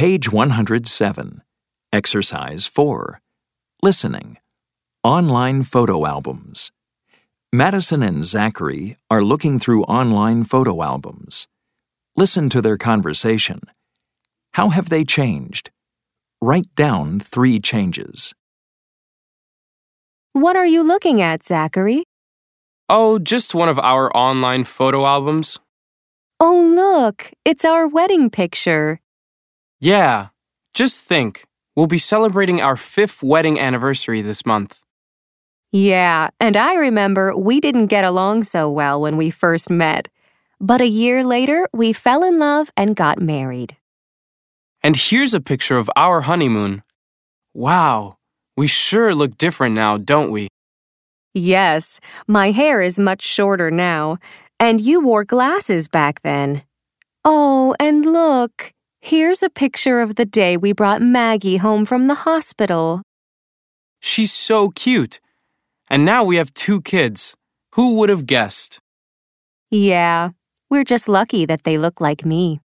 Page 107. Exercise 4. Listening. Online photo albums. Madison and Zachary are looking through online photo albums. Listen to their conversation. How have they changed? Write down 3 changes. What are you looking at, Zachary? Oh, just one of our online photo albums. Oh, look, it's our wedding picture. Yeah, just think, we'll be celebrating our 5th wedding anniversary this month. Yeah, and I remember we didn't get along so well when we first met. But a year later, we fell in love and got married. And here's a picture of our honeymoon. Wow, we sure look different now, don't we? Yes, my hair is much shorter now, and you wore glasses back then. Oh, and look, here's a picture of the day we brought Maggie home from the hospital. She's so cute. And now we have 2 kids. Who would have guessed? Yeah, we're just lucky that they look like me.